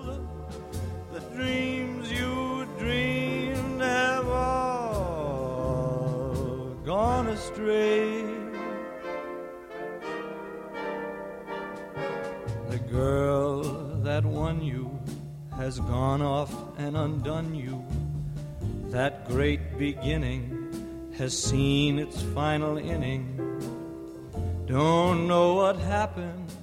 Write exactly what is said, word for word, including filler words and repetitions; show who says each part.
Speaker 1: The dreams you dreamed have all gone astray. The girl that won you has gone off and undone you. That great beginning has seen its final inning. Don't know what happened,